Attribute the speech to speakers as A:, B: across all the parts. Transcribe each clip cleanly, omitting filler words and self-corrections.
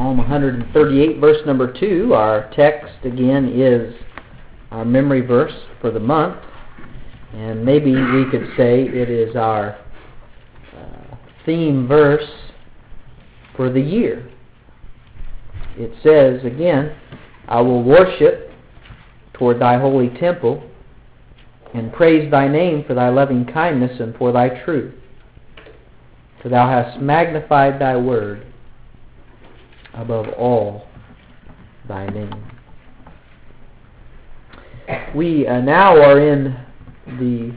A: Psalm 138, verse number 2. Our text again is our memory verse for the month, and maybe we could say it is our theme verse for the year. It says again, I will worship toward thy holy temple and praise thy name for thy loving kindness and for thy truth. For thou hast magnified thy word above all thy name. We now are in the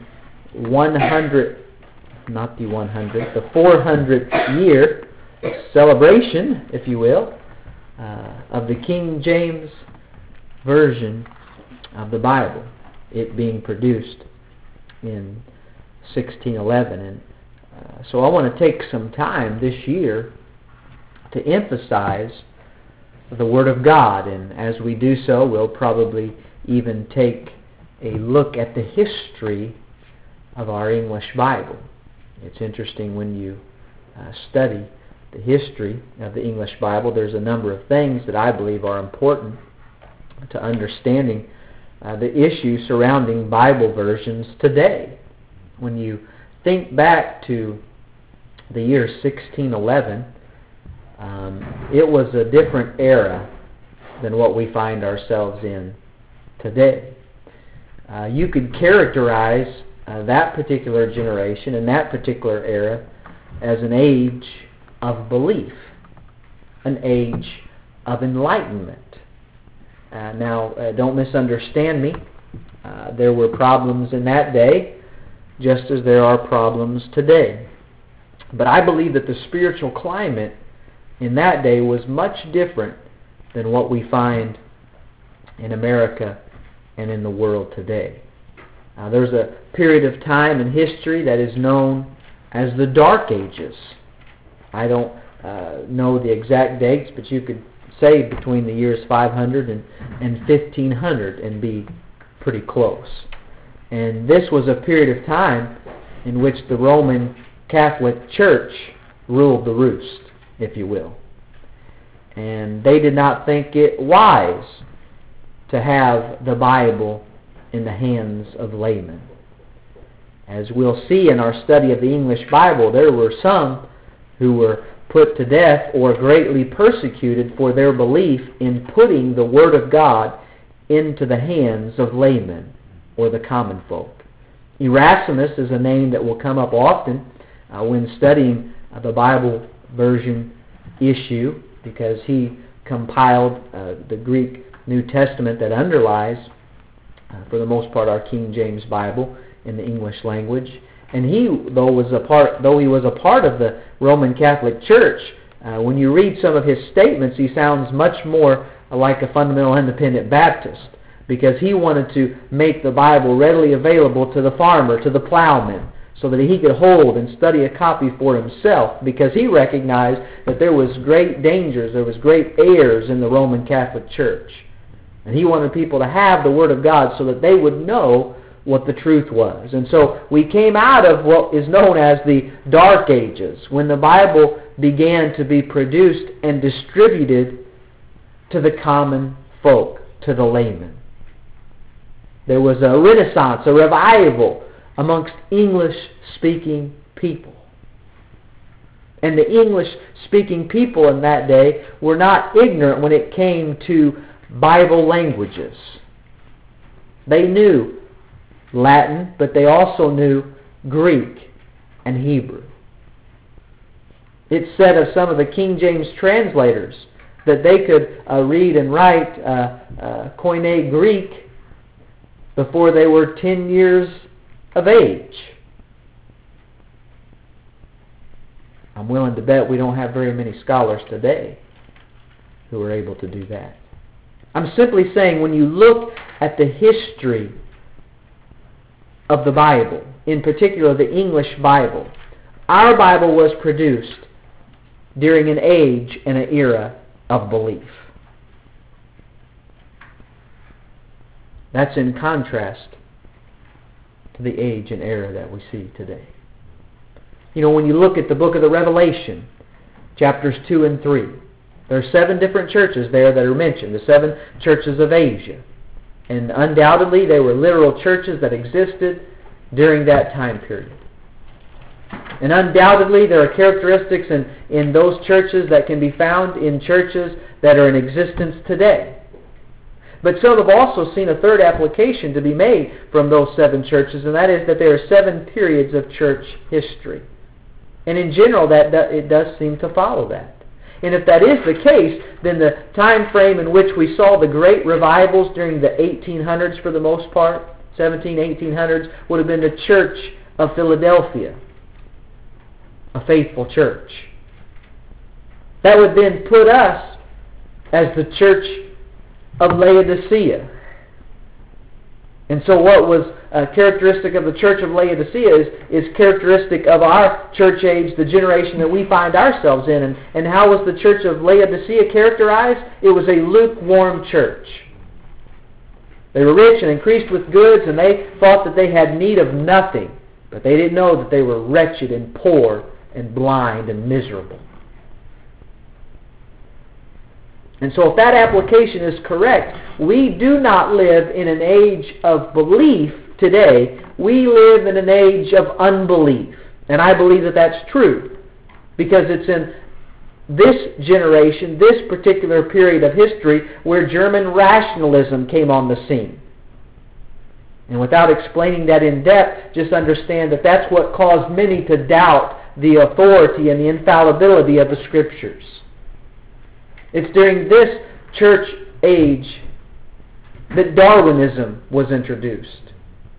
A: 400th year celebration, if you will, of the King James Version of the Bible, it being produced in 1611. And so I want to take some time this year to emphasize the Word of God, and as we do so, we'll probably even take a look at the history of our English Bible. It's interesting when you study the history of the English Bible. There's a number of things that I believe are important to understanding the issue surrounding Bible versions today. When you think back to the year 1611, it was a different era than what we find ourselves in today. You could characterize that particular generation and that particular era as an age of belief, an age of enlightenment. Now, don't misunderstand me. There were problems in that day, just as there are problems today. But I believe that the spiritual climate in that day was much different than what we find in America and in the world today. There's a period of time in history that is known as the Dark Ages. I don't know the exact dates, but you could say between the years 500 and 1500 and be pretty close. And this was a period of time in which the Roman Catholic Church ruled the roost, if you will. And they did not think it wise to have the Bible in the hands of laymen. As we'll see in our study of the English Bible, there were some who were put to death or greatly persecuted for their belief in putting the Word of God into the hands of laymen or the common folk. Erasmus is a name that will come up often when studying the Bible version issue, because he compiled the Greek New Testament that underlies, for the most part, our King James Bible in the English language. And he, though he was a part of the Roman Catholic Church, when you read some of his statements, he sounds much more like a fundamental independent Baptist, because he wanted to make the Bible readily available to the farmer, to the plowman, so that he could hold and study a copy for himself, because he recognized that there was great dangers, there was great errors in the Roman Catholic Church. And he wanted people to have the Word of God so that they would know what the truth was. And so we came out of what is known as the Dark Ages, when the Bible began to be produced and distributed to the common folk, to the laymen. There was a renaissance, a revival amongst English-speaking people. And the English-speaking people in that day were not ignorant when it came to Bible languages. They knew Latin, but they also knew Greek and Hebrew. It's said of some of the King James translators that they could read and write Koine Greek before they were 10 years of age. I'm willing to bet we don't have very many scholars today who are able to do that. I'm simply saying, when you look at the history of the Bible, in particular the English Bible, our Bible was produced during an age and an era of belief. That's in contrast to the age and era that we see today. You know, when you look at the book of the Revelation, chapters 2 and 3, There are 7 different churches there that are mentioned, the 7 churches of Asia. And undoubtedly they were literal churches that existed during that time period. And undoubtedly there are characteristics in those churches that can be found in churches that are in existence today. But some have also seen a third application to be made from those 7 churches, and that is that there are 7 periods of church history. And in general, it does seem to follow that. And if that is the case, then the time frame in which we saw the great revivals during the 1800s for the most part, 1800s, would have been the Church of Philadelphia, a faithful church. That would then put us as the Church of Laodicea. And so what was characteristic of the Church of Laodicea is characteristic of our church age, the generation that we find ourselves in. And how was the Church of Laodicea characterized? It was a lukewarm church. They were rich and increased with goods, and they thought that they had need of nothing. But they didn't know that they were wretched and poor and blind and miserable. And so if that application is correct, we do not live in an age of belief today. We live in an age of unbelief. And I believe that that's true. Because it's in this generation, this particular period of history, where German rationalism came on the scene. And without explaining that in depth, just understand that that's what caused many to doubt the authority and the infallibility of the Scriptures. It's during this church age that Darwinism was introduced,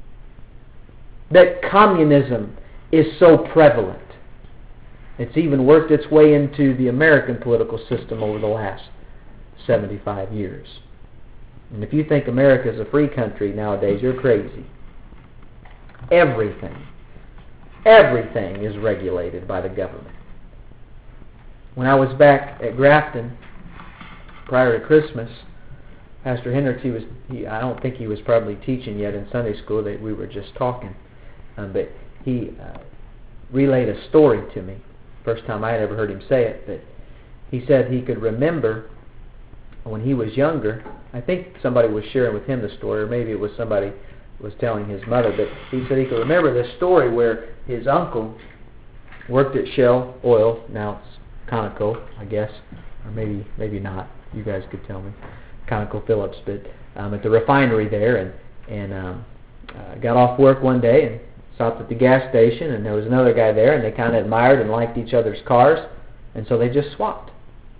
A: that communism is so prevalent. It's even worked its way into the American political system over the last 75 years. And if you think America is a free country nowadays, you're crazy. Everything is regulated by the government. When I was back at Grafton prior to Christmas, Pastor Hendricks, I don't think he was probably teaching yet in Sunday school, that we were just talking. But he relayed a story to me. First time I had ever heard him say it. But he said he could remember when he was younger. I think somebody was sharing with him the story, or maybe it was somebody was telling his mother. But he said he could remember this story where his uncle worked at Shell Oil. Now it's Conoco, I guess, or maybe not. You guys could tell me. ConocoPhillips, but at the refinery there, and got off work one day and stopped at the gas station, and there was another guy there, and they kind of admired and liked each other's cars, and so they just swapped.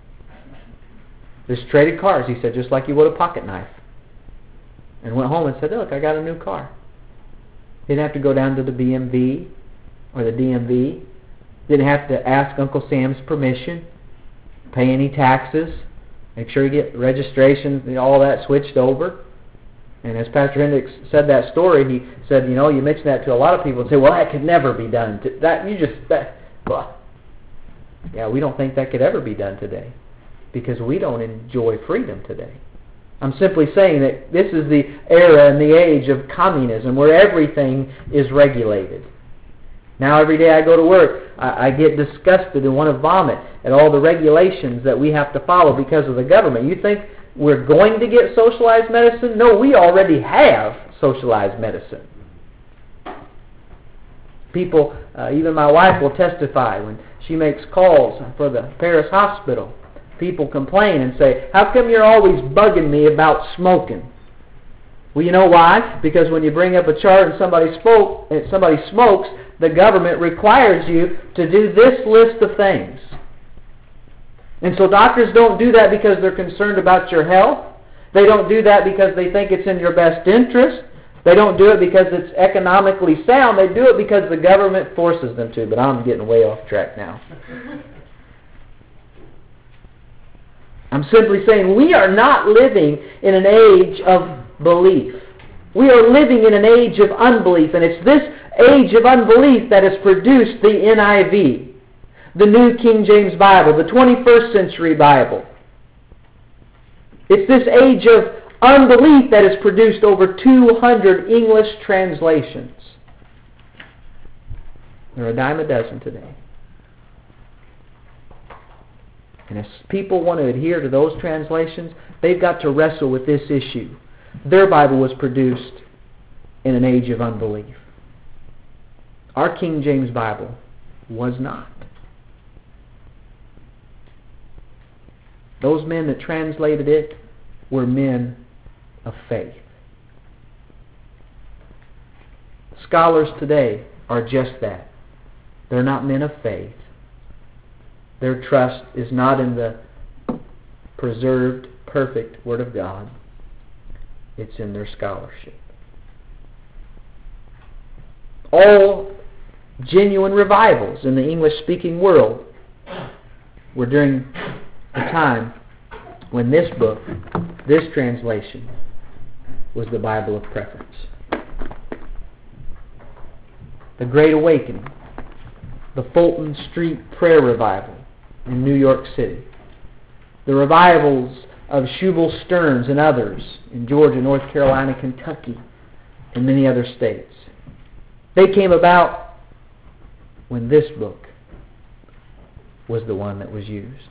A: Just traded cars, he said, just like you would a pocket knife. And went home and said, look, I got a new car. Didn't have to go down to the BMV or the DMV. Didn't have to ask Uncle Sam's permission, pay any taxes, make sure you get registration, all that switched over. And as Pastor Hendricks said that story, he said, you mention that to a lot of people and say, well, that could never be done. Yeah, we don't think that could ever be done today because we don't enjoy freedom today. I'm simply saying that this is the era and the age of communism where everything is regulated. Now every day I go to work, I get disgusted and want to vomit at all the regulations that we have to follow because of the government. You think we're going to get socialized medicine? No, we already have socialized medicine. People, even my wife will testify when she makes calls for the Paris hospital. People complain and say, how come you're always bugging me about smoking? Well, you know why? Because when you bring up a chart and somebody smokes, the government requires you to do this list of things. And so doctors don't do that because they're concerned about your health. They don't do that because they think it's in your best interest. They don't do it because it's economically sound. They do it because the government forces them to. But I'm getting way off track now. I'm simply saying we are not living in an age of belief. We are living in an age of unbelief, and it's this age of unbelief that has produced the NIV, the New King James Bible, the 21st century Bible. It's this age of unbelief that has produced over 200 English translations. They're a dime a dozen today. And if people want to adhere to those translations, they've got to wrestle with this issue. Their Bible was produced in an age of unbelief. Our King James Bible was not. Those men that translated it were men of faith. Scholars today are just that. They're not men of faith. Their trust is not in the preserved, perfect Word of God. It's in their scholarship. All genuine revivals in the English-speaking world were during the time when this book, this translation, was the Bible of preference. The Great Awakening, the Fulton Street Prayer Revival in New York City, the revivals of Shubal Stearns and others in Georgia, North Carolina, Kentucky, and many other states. They came about when this book was the one that was used.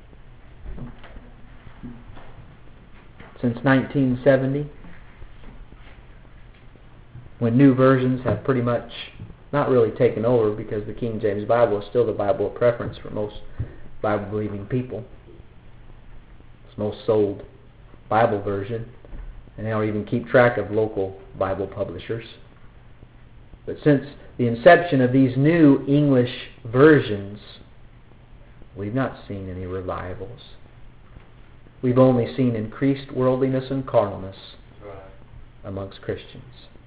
A: Since 1970, when new versions have pretty much not really taken over, because the King James Bible is still the Bible of preference for most Bible-believing people. It's the most sold Bible version, and they don't even keep track of local Bible publishers. But since the inception of these new English versions, we've not seen any revivals. We've only seen increased worldliness and carnalness amongst Christians.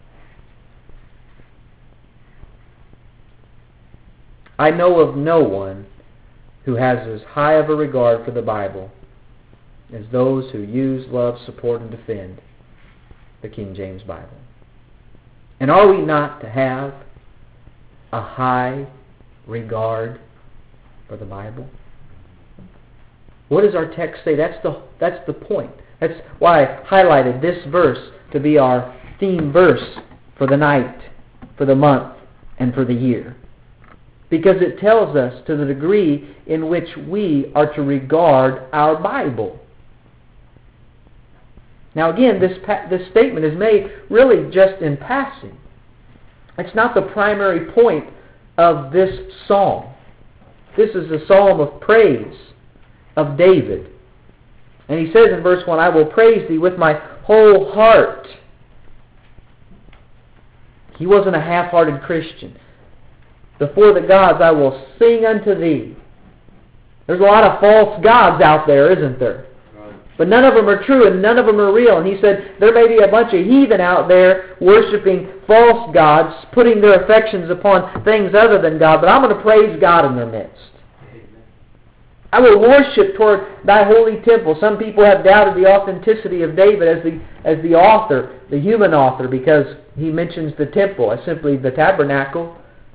A: I know of no one who has as high of a regard for the Bible as those who use, love, support, and defend the King James Bible. And are we not to have a high regard for the Bible? What does our text say? That's the point. That's why I highlighted this verse to be our theme verse for the night, for the month, and for the year. Because it tells us to the degree in which we are to regard our Bible. Now again, this statement is made really just in passing. It's not the primary point of this psalm. This is a psalm of praise of David. And he says in verse 1, I will praise thee with my whole heart. He wasn't a half-hearted Christian. Before the gods I will sing unto thee. There's a lot of false gods out there, isn't there? Right. But none of them are true and none of them are real. And he said there may be a bunch of heathen out there worshiping false gods, putting their affections upon things other than God, but I'm going to praise God in their midst. I will worship toward thy holy temple. Some people have doubted the authenticity of David as the author, the human author, because he mentions the temple as simply the tabernacle.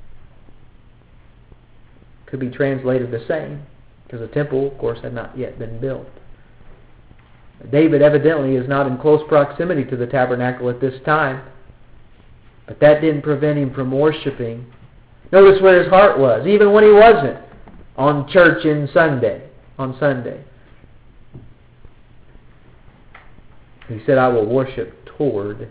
A: Could be translated the same, because the temple, of course, had not yet been built. David evidently is not in close proximity to the tabernacle at this time, but that didn't prevent him from worshiping. Notice where his heart was, even when he wasn't on church on Sunday. He said, I will worship toward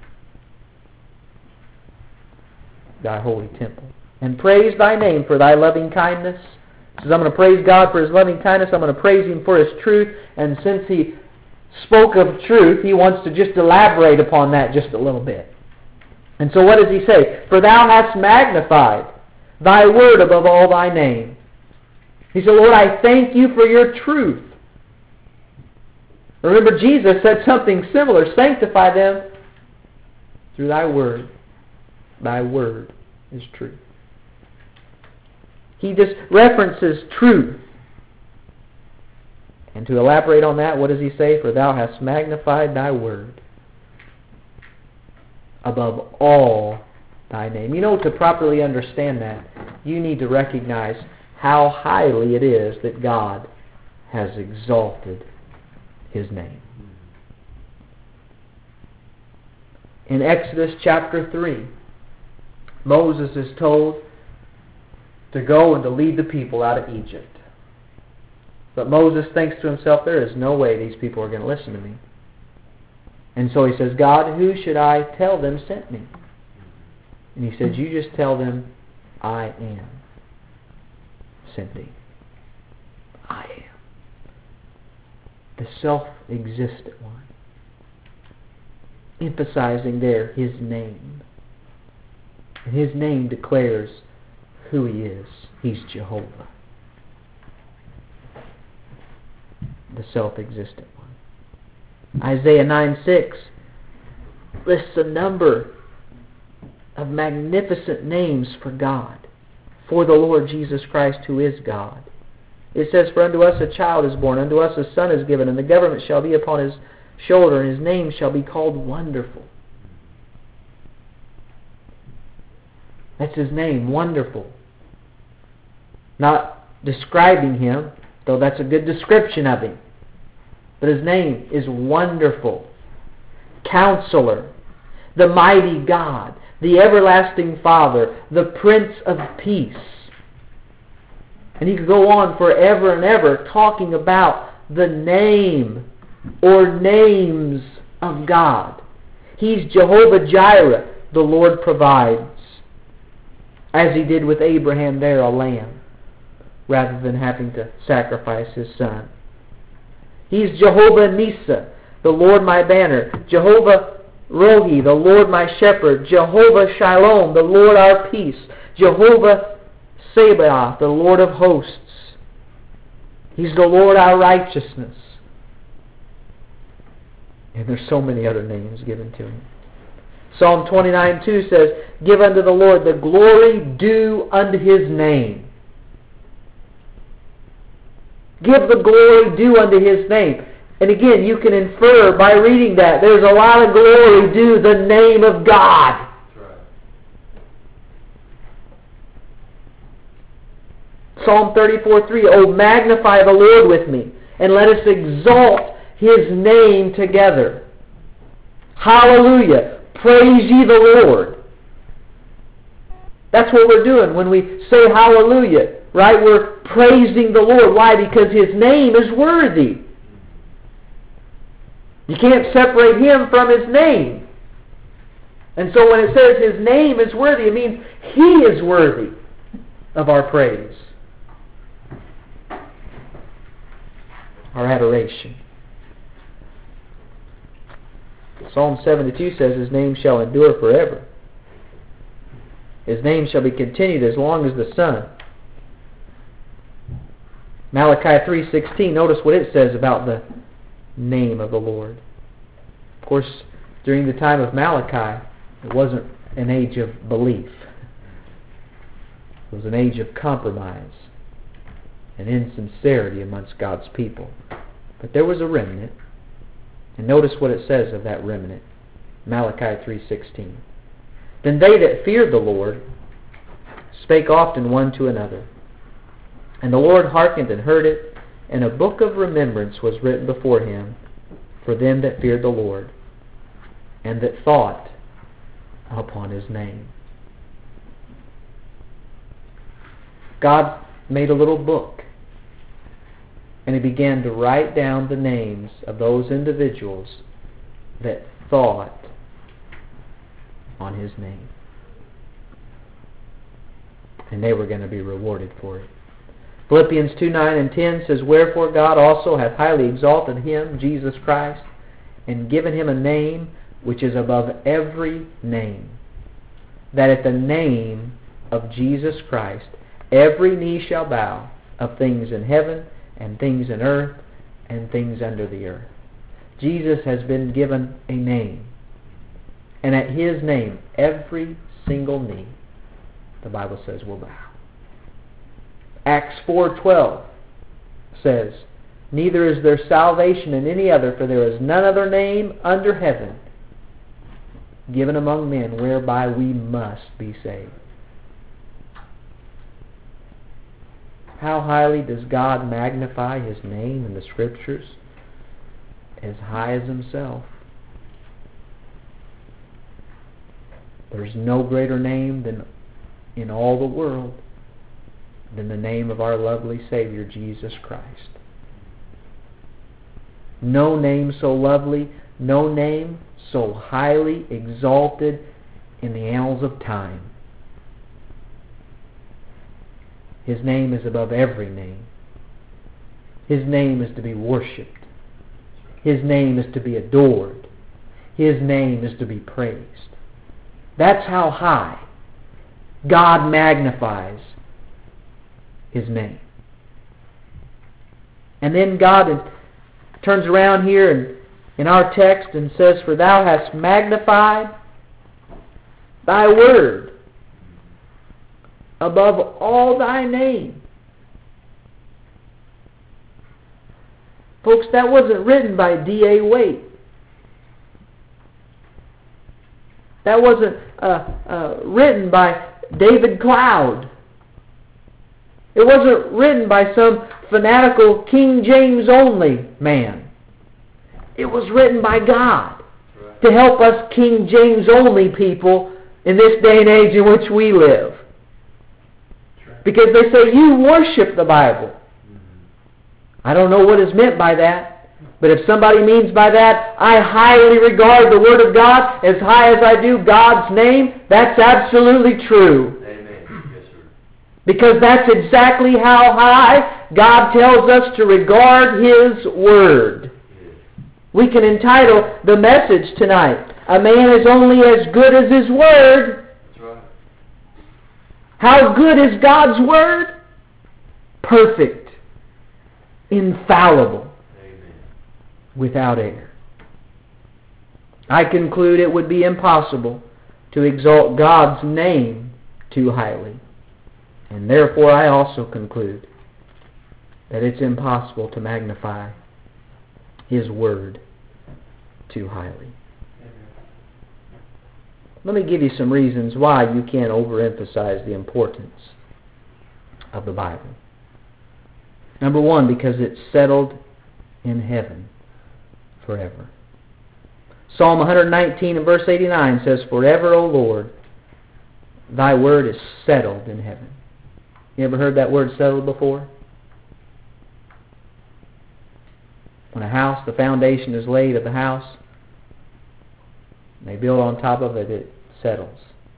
A: thy holy temple. And praise thy name for thy loving kindness. He says, I'm going to praise God for his loving kindness. I'm going to praise him for his truth. And since he spoke of truth, he wants to just elaborate upon that just a little bit. And so what does he say? For thou hast magnified thy word above all thy name. He said, Lord, I thank you for your truth. Remember, Jesus said something similar. Sanctify them through thy word. Thy word is truth. He just references truth. And to elaborate on that, what does he say? For thou hast magnified thy word above all thy name. You know, to properly understand that, you need to recognize how highly it is that God has exalted his name. In Exodus chapter 3, Moses is told to go and to lead the people out of Egypt. But Moses thinks to himself, there is no way these people are going to listen to me. And so he says, God, who should I tell them sent me? And he says, you just tell them, I am sent thee. I am. The self-existent one. Emphasizing there His name. And His name declares who He is. He's Jehovah. The self-existent one. Isaiah 9:6 lists a number of magnificent names for God, for the Lord Jesus Christ, who is God. It says, for unto us a child is born, unto us a son is given, and the government shall be upon His shoulder, and His name shall be called Wonderful. That's His name, Wonderful. Not describing Him, though that's a good description of Him. But His name is Wonderful, Counselor, the Mighty God, the Everlasting Father, the Prince of Peace. And he could go on forever and ever talking about the name or names of God. He's Jehovah Jireh, the Lord provides, as He did with Abraham there, a lamb, rather than having to sacrifice his son. He's Jehovah Nisa, the Lord my banner. Jehovah Rohi, the Lord my shepherd. Jehovah Shalom, the Lord our peace. Jehovah Sabaoth, the Lord of hosts. He's the Lord our righteousness. And there's so many other names given to Him. Psalm 29:2 says, give unto the Lord the glory due unto His name. Give the glory due unto His name. And again, you can infer by reading that there's a lot of glory due the name of God. Psalm 34:3, O magnify the Lord with me, and let us exalt His name together. Hallelujah. Praise ye the Lord. That's what we're doing when we say hallelujah, right? We're praising the Lord. Why? Because His name is worthy. You can't separate Him from His name. And so when it says His name is worthy, it means He is worthy of our praise, our adoration. Psalm 72 says His name shall endure forever. His name shall be continued as long as the sun. Malachi 3:16, notice what it says about the name of the Lord. Of course, during the time of Malachi, it wasn't an age of belief. It was an age of compromise and insincerity amongst God's people. But there was a remnant. And notice what it says of that remnant. Malachi 3:16. Then they that feared the Lord spake often one to another. And the Lord hearkened and heard it, and a book of remembrance was written before Him for them that feared the Lord, and that thought upon His name. God made a little book, and He began to write down the names of those individuals that thought on His name. And they were going to be rewarded for it. Philippians 2:9 and 10 says, wherefore God also hath highly exalted Him, Jesus Christ, and given Him a name which is above every name, that at the name of Jesus Christ every knee shall bow, of things in heaven and things in earth and things under the earth. Jesus has been given a name. And at His name, every single knee, the Bible says, will bow. Acts 4:12 says, neither is there salvation in any other, for there is none other name under heaven given among men whereby we must be saved. How highly does God magnify His name in the Scriptures? As high as Himself. There's no greater name than in all the world than the name of our lovely Savior, Jesus Christ. No name so lovely, no name so highly exalted in the annals of time. His name is above every name. His name is to be worshipped. His name is to be adored. His name is to be praised. That's how high God magnifies His name. And then God turns around here in our text and says, "For thou hast magnified thy word above all thy name." Folks, that wasn't written by D.A. Waite. That wasn't written by David Cloud. It wasn't written by some fanatical King James only man. It was written by God to help us King James only people in this day and age in which we live. Because they say, you worship the Bible. I don't know what is meant by that. But if somebody means by that, I highly regard the Word of God as high as I do God's name, that's absolutely true.
B: Amen. Yes, sir.
A: Because that's exactly how high God tells us to regard His Word.
B: Yes.
A: We can entitle the message tonight, "A man is only as good as his Word."
B: That's right.
A: How good is God's Word? Perfect. Infallible.
B: Amen.
A: Without error. I conclude it would be impossible to exalt God's name too highly. And therefore I also conclude that it's impossible to magnify His Word too highly. Let me give you some reasons why you can't overemphasize the importance of the Bible. Number one, because it's settled in heaven forever. Psalm 119 and verse 89 says, "Forever, O Lord, thy word is settled in heaven." You ever heard that word settled before? When a house, the foundation is laid of the house, and they build on top of it, it settles.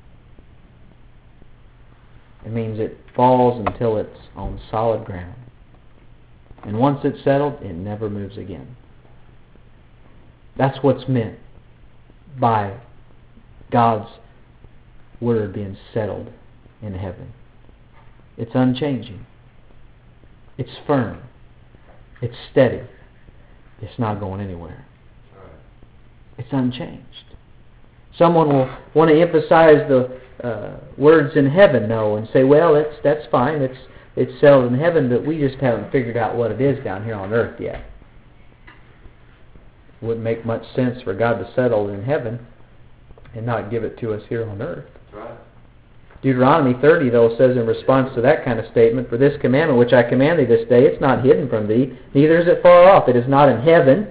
A: It means it falls until it's on solid ground. And once it's settled, it never moves again. That's what's meant by God's Word being settled in heaven. It's unchanging. It's firm. It's steady. It's not going anywhere. It's unchanged. Someone will want to emphasize the words in heaven, though, and say, well, that's fine. It's settled in heaven, but we just haven't figured out what it is down here on earth yet. It wouldn't make much sense for God to settle in heaven and not give it to us here on earth.
B: That's right.
A: Deuteronomy 30, though, says in response to that kind of statement, "For this commandment which I command thee this day, it's not hidden from thee, neither is it far off. It is not in heaven,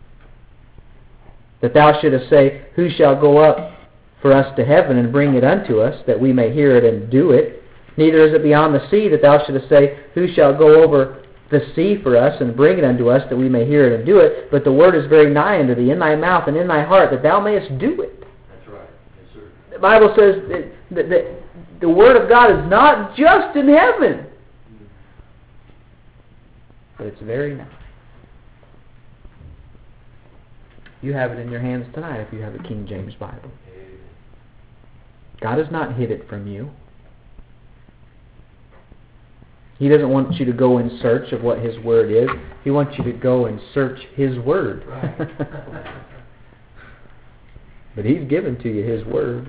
A: that thou shouldest say, Who shall go up for us to heaven and bring it unto us, that we may hear it and do it? Neither is it beyond the sea, that thou shouldest say, Who shall go over the sea for us and bring it unto us, that we may hear it and do it? But the word is very nigh unto thee, in thy mouth and in thy heart, that thou mayest do it."
B: That's right. Yes, sir.
A: The Bible says that the Word of God is not just in heaven, but it's very nigh. You have it in your hands tonight if you have a King James Bible. God has not hid it from you. He doesn't want you to go in search of what His Word is. He wants you to go and search His Word.
B: Right.
A: But He's given to you His Word.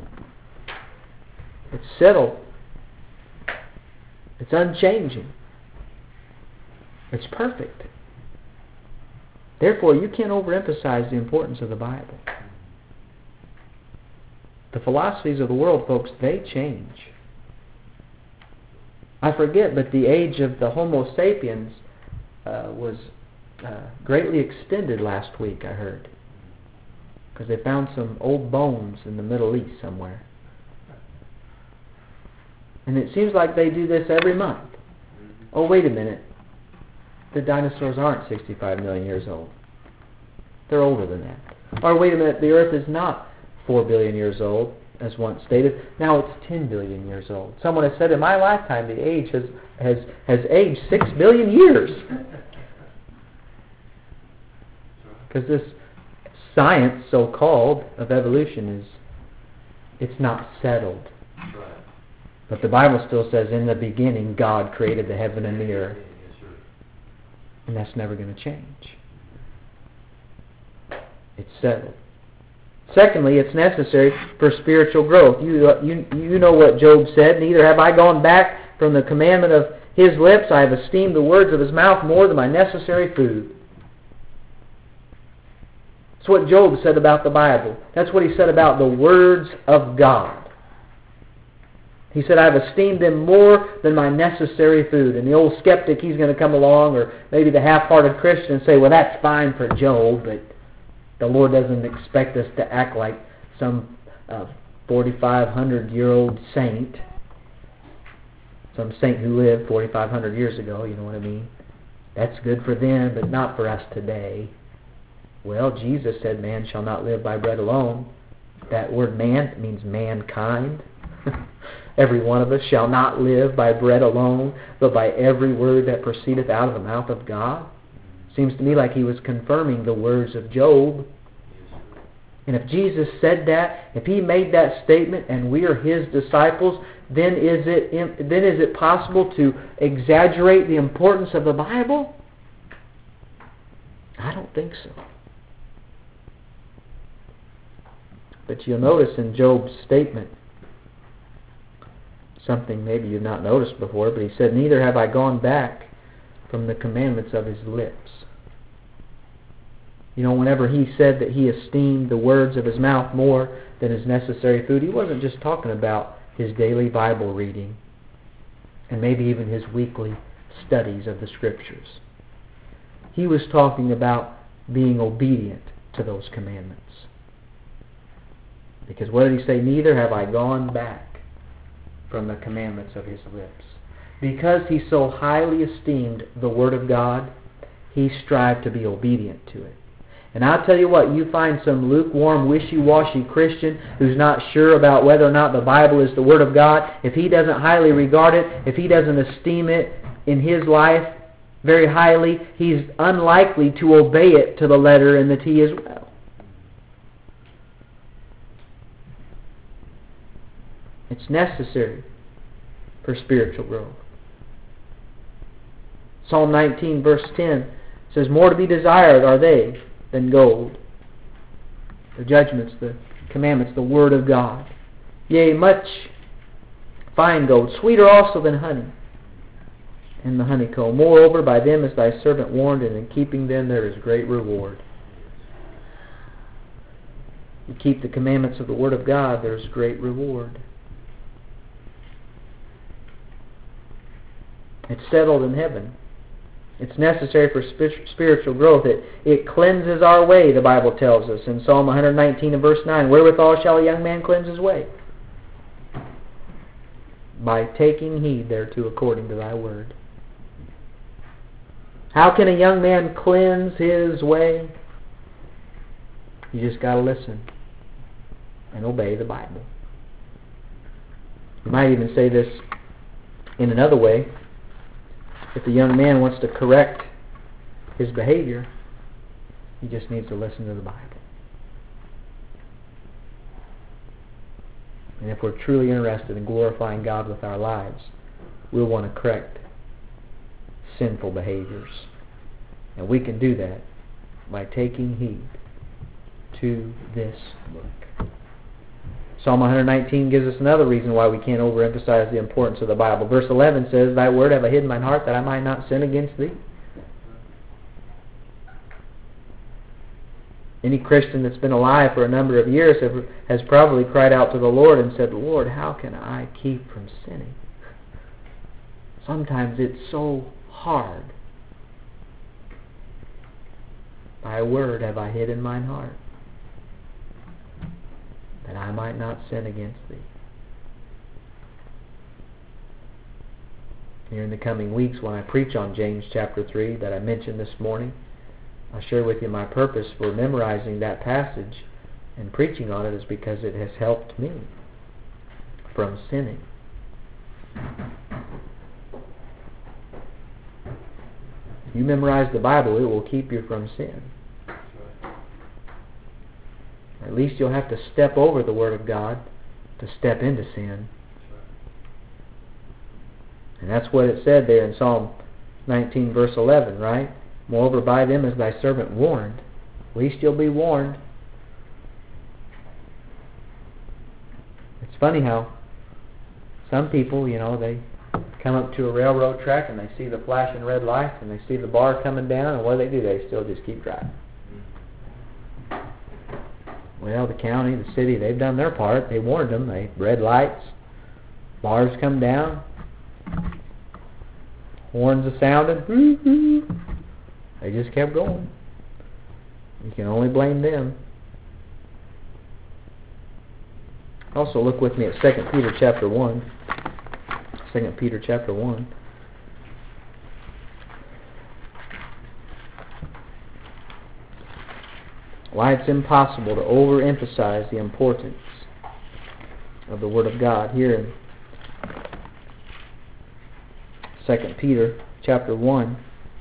A: It's settled. It's unchanging. It's perfect. Therefore, you can't overemphasize the importance of the Bible. The philosophies of the world, folks, they change. I forget, but the age of the Homo sapiens was greatly extended last week, I heard. Because they found some old bones in the Middle East somewhere. And it seems like they do this every month. Oh, wait a minute. The dinosaurs aren't 65 million years old. They're older than that. Or wait a minute, the earth is not 4 billion years old, as once stated. Now it's 10 billion years old. Someone has said in my lifetime the age has aged 6 billion years. Because this science, so-called, of evolution it's not settled.
B: Right.
A: But the Bible still says, in the beginning, God created the heaven and the earth.
B: Yes, sir.
A: And that's never going to change. It's settled. Secondly, it's necessary for spiritual growth. You know what Job said. Neither have I gone back from the commandment of his lips. I have esteemed the words of his mouth more than my necessary food. That's what Job said about the Bible. That's what he said about the words of God. He said, I have esteemed them more than my necessary food. And the old skeptic, he's going to come along, or maybe the half-hearted Christian, and say, well, that's fine for Job, but the Lord doesn't expect us to act like some 4,500-year-old saint. Some saint who lived 4,500 years ago, you know what I mean? That's good for them, but not for us today. Well, Jesus said, man shall not live by bread alone. That word man means mankind. Every one of us shall not live by bread alone, but by every word that proceedeth out of the mouth of God. Seems to me like he was confirming the words of Job. And if Jesus said that, if he made that statement and we are his disciples, then is it possible to exaggerate the importance of the Bible? I don't think so. But you'll notice in Job's statement something maybe you've not noticed before, but he said, neither have I gone back from the commandments of his lips. You know, whenever he said that he esteemed the words of his mouth more than his necessary food, he wasn't just talking about his daily Bible reading and maybe even his weekly studies of the Scriptures. He was talking about being obedient to those commandments. Because what did he say? Neither have I gone back from the commandments of his lips. Because he so highly esteemed the Word of God, he strived to be obedient to it. And I'll tell you what, you find some lukewarm, wishy-washy Christian who's not sure about whether or not the Bible is the Word of God, if he doesn't highly regard it, if he doesn't esteem it in his life very highly, he's unlikely to obey it to the letter and the T as well. It's necessary for spiritual growth. Psalm 19 verse 10 says, more to be desired are they than gold. The judgments, the commandments, the Word of God. Yea, much fine gold, sweeter also than honey and the honeycomb. Moreover, by them is thy servant warned, and in keeping them there is great reward. You keep the commandments of the Word of God, there's great reward. It's settled in heaven. It's necessary for spiritual growth. It cleanses our way, the Bible tells us in Psalm 119 and verse 9. Wherewithal shall a young man cleanse his way? By taking heed thereto according to thy word. How can a young man cleanse his way? You just got to listen and obey the Bible. You might even say this in another way. If the young man wants to correct his behavior, he just needs to listen to the Bible. And if we're truly interested in glorifying God with our lives, we'll want to correct sinful behaviors. And we can do that by taking heed to this book. Psalm 119 gives us another reason why we can't overemphasize the importance of the Bible. Verse 11 says, thy word have I hid in mine heart that I might not sin against thee. Any Christian that's been alive for a number of years has probably cried out to the Lord and said, Lord, how can I keep from sinning? Sometimes it's so hard. Thy word have I hid in mine heart, that I might not sin against thee. Here in the coming weeks, when I preach on James chapter 3 that I mentioned this morning, I shared with you my purpose for memorizing that passage and preaching on it is because it has helped me from sinning. If you memorize the Bible, it will keep you from sin. At least you'll have to step over the Word of God to step into sin. And that's what it said there in Psalm 19 verse 11, right? Moreover, by them is thy servant warned. At least you'll be warned. It's funny how some people, they come up to a railroad track and they see the flashing red lights and they see the bar coming down, and what do? They still just keep driving. Well, the county, the city, they've done their part. They warned them. Red lights, bars come down, horns are sounding. They just kept going. You can only blame them. Also, look with me at 2 Peter chapter 1. 2 Peter chapter 1. Why it's impossible to overemphasize the importance of the Word of God here in 2 Peter chapter 1.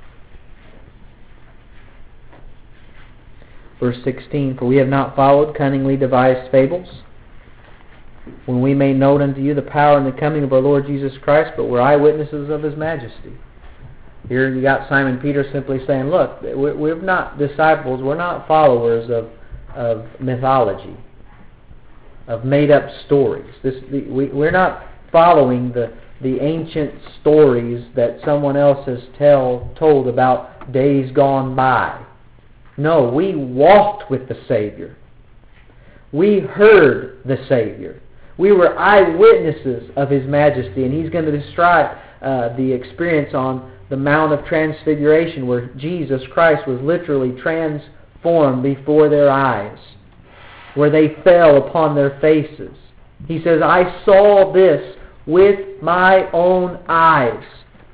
A: Verse 16, for we have not followed cunningly devised fables, when we made known unto you the power and the coming of our Lord Jesus Christ, but were eyewitnesses of His majesty. Here you got Simon Peter simply saying, look, we're not disciples, we're not followers of mythology, of made-up stories. We're not following the ancient stories that someone else has told about days gone by. No, we walked with the Savior. We heard the Savior. We were eyewitnesses of His majesty, and He's going to describe the experience on the Mount of Transfiguration, where Jesus Christ was literally transformed before their eyes, where they fell upon their faces. He says, I saw this with my own eyes.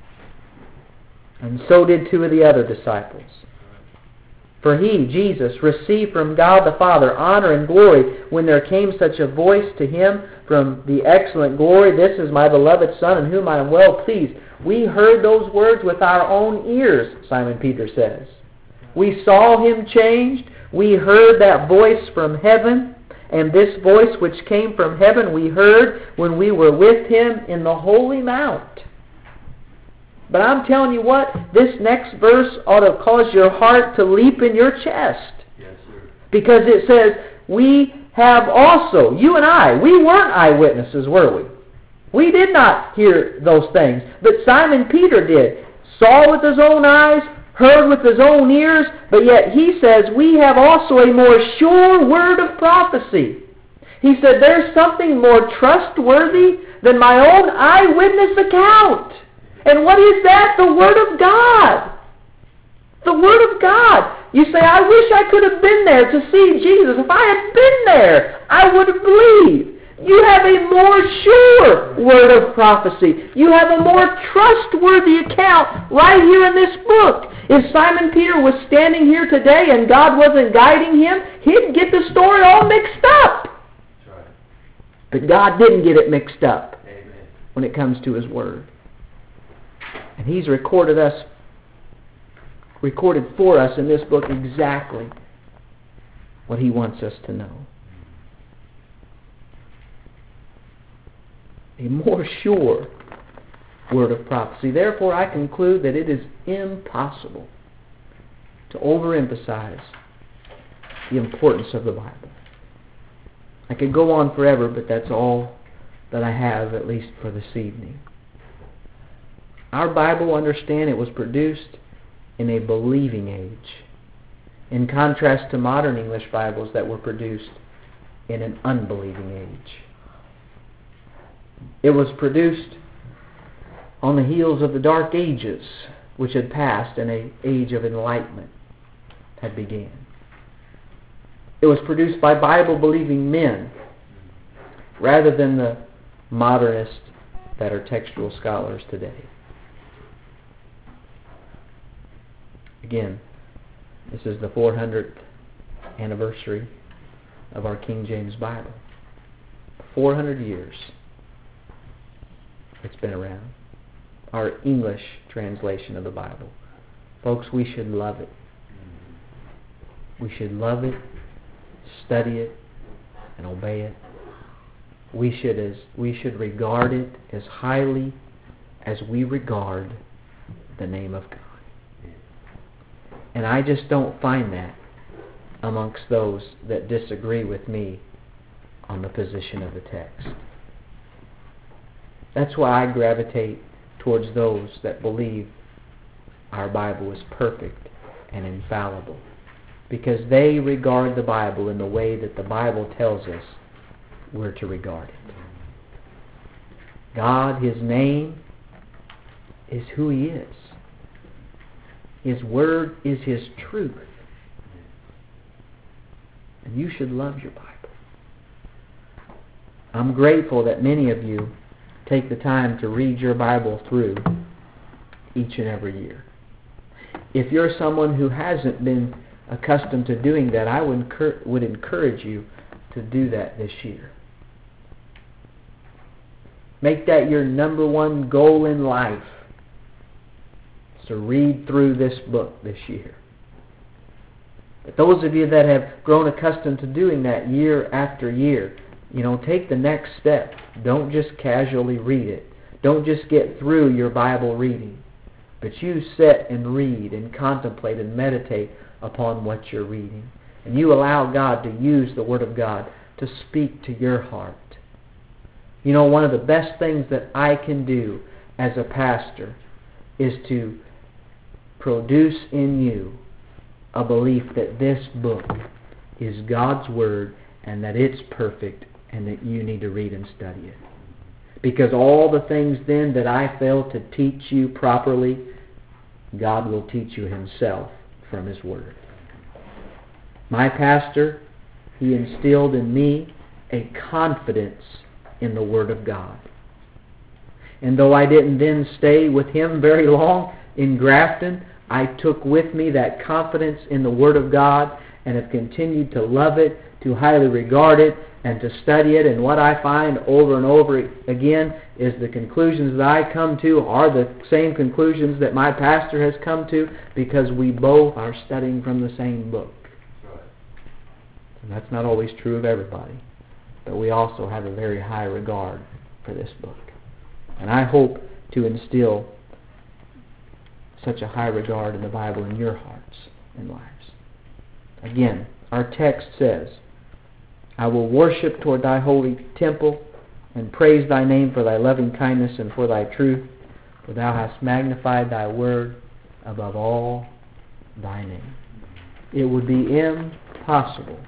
A: And so did two of the other disciples. For He, Jesus, received from God the Father honor and glory when there came such a voice to Him from the excellent glory, this is my beloved Son in whom I am well pleased. We heard those words with our own ears, Simon Peter says. We saw Him changed. We heard that voice from heaven. And this voice which came from heaven we heard when we were with Him in the holy mount. But I'm telling you what, this next verse ought to cause your heart to leap in your chest.
B: Yes, sir.
A: Because it says, we have also, you and I, we weren't eyewitnesses, were we? We did not hear those things. But Simon Peter did. Saw with his own eyes, heard with his own ears, but yet he says, we have also a more sure word of prophecy. He said, there's something more trustworthy than my own eyewitness account. And what is that? The Word of God. The Word of God. You say, I wish I could have been there to see Jesus. If I had been there, I would have believed. You have a more sure word of prophecy. You have a more trustworthy account right here in this book. If Simon Peter was standing here today and God wasn't guiding him, he'd get the story all mixed up.
B: That's right.
A: But God didn't get it mixed up.
B: Amen.
A: When it comes to His Word. And He's recorded for us in this book exactly what He wants us to know. A more sure word of prophecy. Therefore, I conclude that it is impossible to overemphasize the importance of the Bible. I could go on forever, but that's all that I have, at least for this evening. Our Bible, understand, it was produced in a believing age, in contrast to modern English Bibles that were produced in an unbelieving age. It was produced on the heels of the Dark Ages, which had passed, and an age of enlightenment had begun. It was produced by Bible-believing men, rather than the modernists that are textual scholars today. Again, This is the 400th anniversary of our King James Bible. 400 years it's been around. Our English translation of the Bible. Folks, we should love it. We should love it, study it, and obey it. We should regard it as highly as we regard the name of God. And I just don't find that amongst those that disagree with me on the position of the text. That's why I gravitate towards those that believe our Bible is perfect and infallible, because they regard the Bible in the way that the Bible tells us we're to regard it. God, His name, is who He is. His Word is His truth. And you should love your Bible. I'm grateful that many of you take the time to read your Bible through each and every year. If you're someone who hasn't been accustomed to doing that, I would encourage you to do that this year. Make that your number one goal in life, to read through this book this year. But those of you that have grown accustomed to doing that year after year, take the next step. Don't just casually read it. Don't just get through your Bible reading. But you sit and read and contemplate and meditate upon what you're reading. And you allow God to use the Word of God to speak to your heart. One of the best things that I can do as a pastor is to produce in you a belief that this book is God's Word and that it's perfect and that you need to read and study it. Because all the things then that I fail to teach you properly, God will teach you Himself from His Word. My pastor, he instilled in me a confidence in the Word of God. And though I didn't then stay with him very long in Grafton, I took with me that confidence in the Word of God and have continued to love it, to highly regard it, and to study it. And what I find over and over again is the conclusions that I come to are the same conclusions that my pastor has come to, because we both are studying from the same book. And that's not always true of everybody. But we also have a very high regard for this book. And I hope to instill such a high regard in the Bible in your hearts and lives. Again, our text says, I will worship toward thy holy temple and praise thy name for thy loving kindness and for thy truth, for thou hast magnified thy word above all thy name. It would be impossible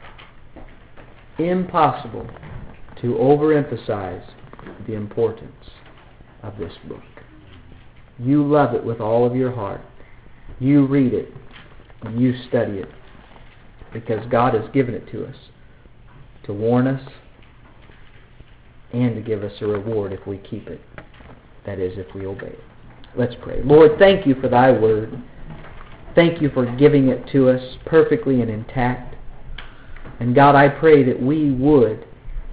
A: to overemphasize the importance of this book. You love it with all of your heart. You read it. You study it. Because God has given it to us to warn us and to give us a reward if we keep it. That is, if we obey it. Let's pray. Lord, thank you for thy word. Thank you for giving it to us perfectly and intact. And God, I pray that we would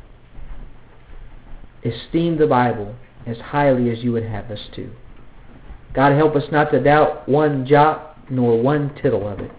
A: esteem the Bible as highly as you would have us to. God, help us not to doubt one jot nor one tittle of it.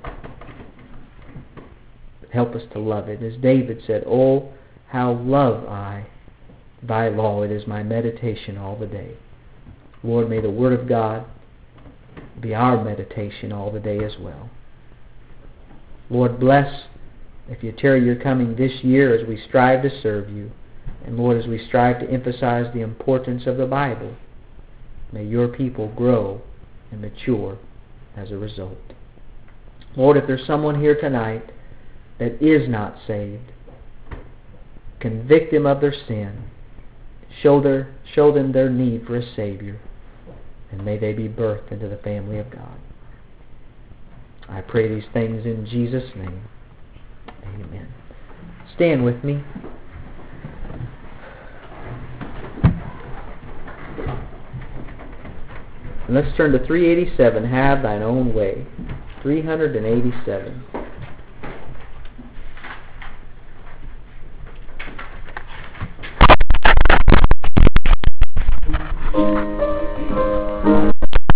A: But help us to love it. As David said, oh, how love I thy law. It is my meditation all the day. Lord, may the Word of God be our meditation all the day as well. Lord, bless, if you tarry your coming this year, as we strive to serve you. And Lord, as we strive to emphasize the importance of the Bible, may your people grow and mature as a result. Lord, if there's someone here tonight that is not saved, convict them of their sin. Show them their need for a Savior. And may they be birthed into the family of God. I pray these things in Jesus' name. Amen. Stand with me. And let's turn to 387, Have Thine Own Way. 387.